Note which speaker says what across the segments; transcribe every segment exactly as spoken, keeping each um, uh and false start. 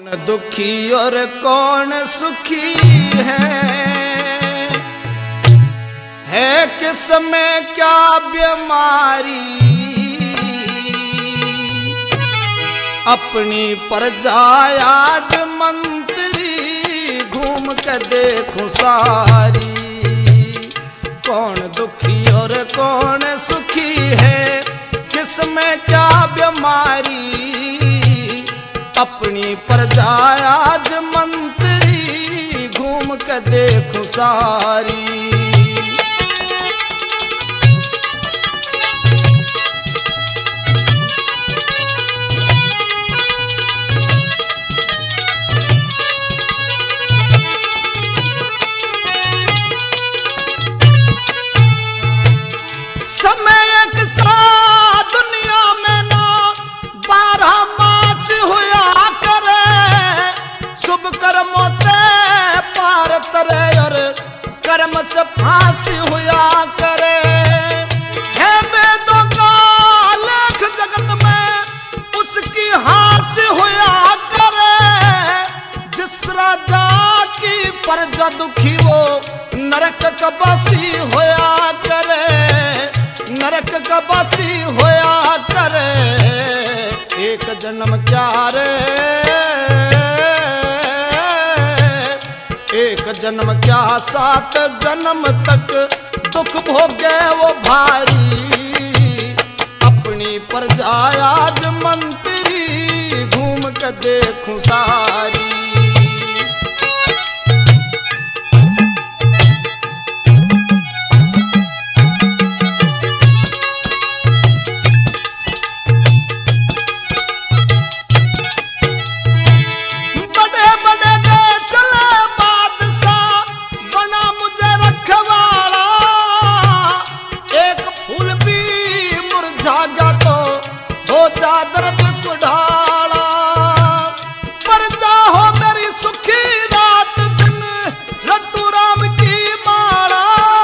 Speaker 1: दुखी और कौन सुखी है, है किस में क्या बीमारी, अपनी प्रजा आज मंत्री घूम के देखूं सारी। कौन दुखी और कौन सुखी है, किस में क्या बीमारी, अपनी प्रजा आज मंत्री घूम के देखूं सारी। समय एक सा दुनिया में ना बारह मास हुआ करे, शुभ कर्मों ते पार तरे और कर्म से फांसी हुआ करे। है वेदों का लेख जगत में उसकी हांसी हुआ करे, जिस राजा की प्रजा दुखी वो नरक का बासी होया करे, नरक का बासी होया करे। एक जन्म क्या रे, एक जन्म क्या सात जन्म तक दुख भोगे वो भारी, अपनी प्रजा आज मंत्री घूम के देखूं सारी। दर्द कुढ़ाला प्रजा हो मेरी सुखी रात दिन, रत्तू राम की माला।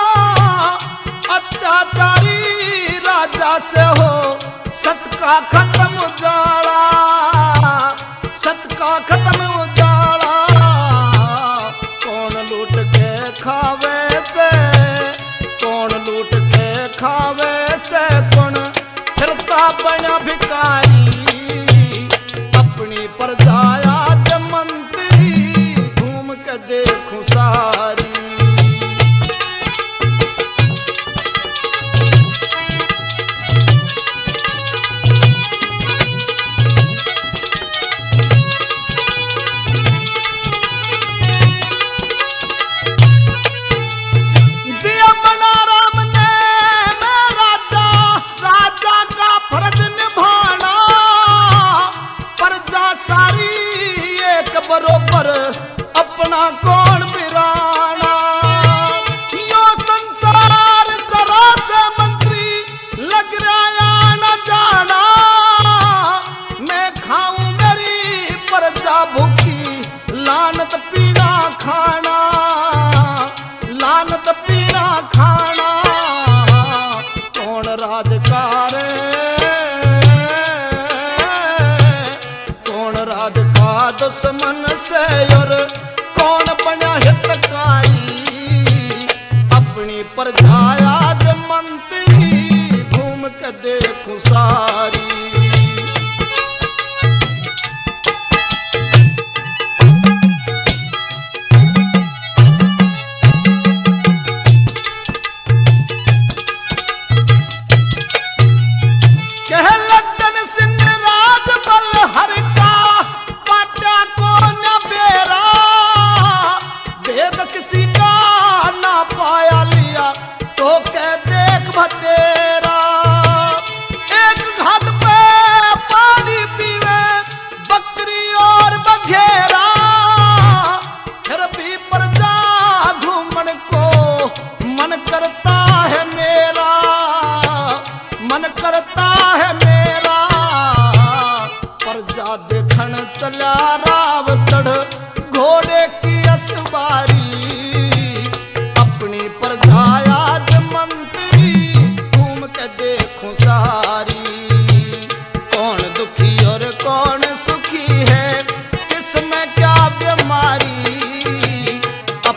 Speaker 1: अत्याचारी राजा से हो सत का खत्म उजाला, सत का खत्म उजाला। कौन लूट के खावे से, कौन लूट के खावे से, कौन फिरता बना भिखारी, अपनी प्रजा आज मंत्री घूम के देखूं सारी। दिया बना राम ने मैं राजा, राजा का फर्ज निभाना, प्रजा सारी एक बरोबर अपना कौन बिराना। यो संसार जरा से मंत्री लग रहा न जाना, मैं खाऊं मेरी प्रजा भूखी लानत पीना खाना, लानत पीना खाना। कौन राजकार, कौन राज का दुश्मन से और कौन बना हितकारी, अपनी प्रजा आज मंत्री घूम के देखूं सारी। कह लड्डन सिंह राज बल हर का पाटा को न बेरा, भेद किसी का ना पाया लिया तो कह देख भतेरा। एक घाट पे पानी पीवे बकरी और बघेरा, फिर भी प्रजा घूमन को मन करता है मेरा, मन करता है मेरा। प्रजा देखन चला राव चढ़ घोड़े की असवारी, अपनी प्रजा आज मंत्री घूम के देखूं सारी। कौन दुखी और कौन सुखी है, किसमें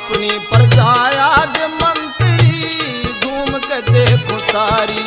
Speaker 1: अपनी प्रजा आज मंत्री घूम के देखो सारी।